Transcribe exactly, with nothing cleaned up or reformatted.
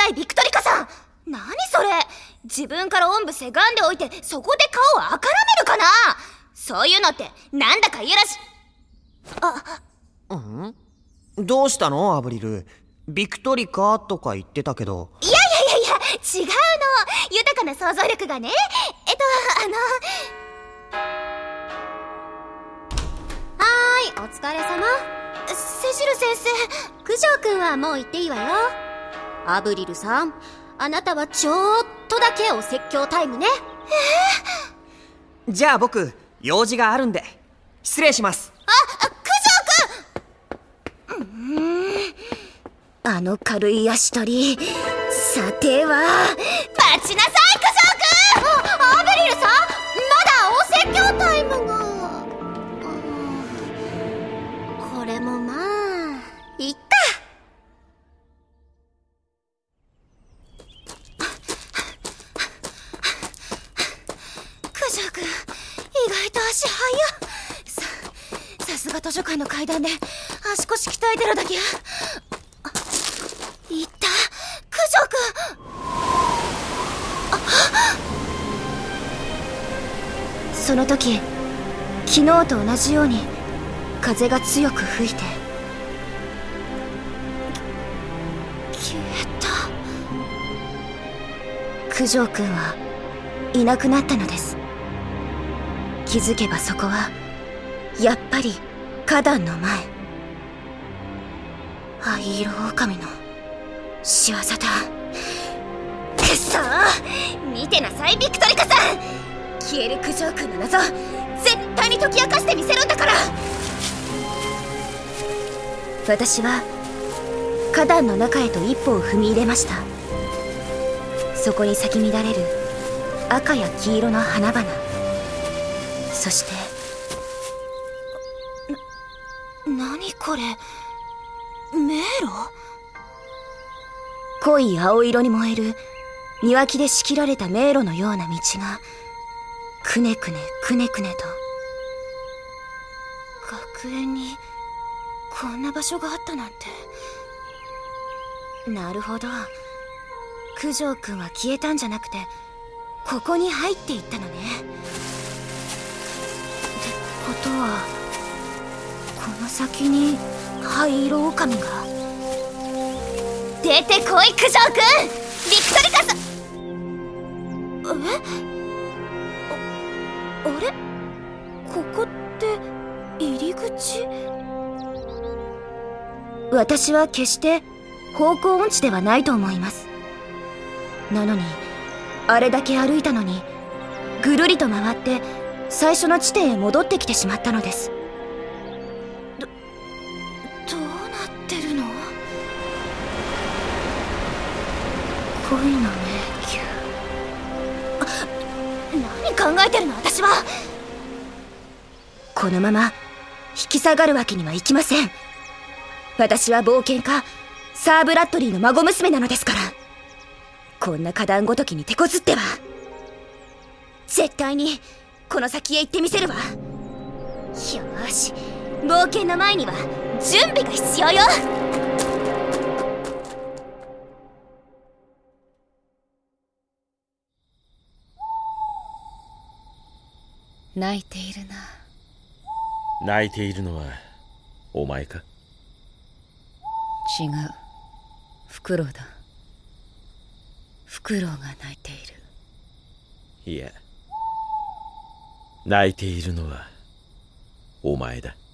代ビクトリカさん、何それ。自分からおんぶせがんでおいて、そこで顔をあからめるかな。そういうのってなんだかいやらし。 あんどうしたのアブリル。ビクトリカとか言ってたけど。 いやいやいやいや、違うの。豊かな想像力がね。えっとあのはーい、お疲れ様。 セシル先生。 九条くんはもう行っていいわよ。アブリルさん、あなたはちょっとだけお説教タイムね。 えー、じゃあ僕用事があるんで失礼します。 あ、九条くん。うーん、あの軽い足取り、さては待ちなさい九条くん。 あ、アブリルさん、まだお説教タイムが。これもまあいった。 九条くん、意外と足速っ。さ、さすが図書館の階段で足腰鍛えてるだけ。いった、九条くん。その時、昨日と同じように風が強く吹いて消えた。九条くんはいなくなったのです。気づけばそこはやっぱり花壇の前。灰色狼の仕業だ。くそー、見てなさいビクトリカさん。消える九条くんの謎、絶対に解き明かしてみせるんだから。私は花壇の中へと一歩を踏み入れました。そこに咲き乱れる赤や黄色の花々、そしてな、何これ、迷路。濃い青色に燃える庭木で仕切られた迷路のような道がくねくねくねくねと。学園にこんな場所があったなんて。なるほど、九条くんは消えたんじゃなくてここに入っていったのね。ってことはこの先に灰色狼が。出てこい九条くん。ビクトリカさん。え、あ、あれ、ここって入り口。私は決して方向音痴ではないと思います。なのにあれだけ歩いたのにぐるりと回って最初の地点へ戻ってきてしまったのです。ど、どうなってるの。恋の迷宮。あ、何考えてるの私は。このまま引き下がるわけにはいきません。私は冒険家サー・ブラッドリーの孫娘なのですから。こんな花壇ごときに手こずっては。絶対にこの先へ行ってみせるわ。よーし、冒険の前には準備が必要よ。 泣いているな。 泣いているのはお前か。 違う、フクロウだ。フクロウが泣いている。 いや、泣いているのはお前だ。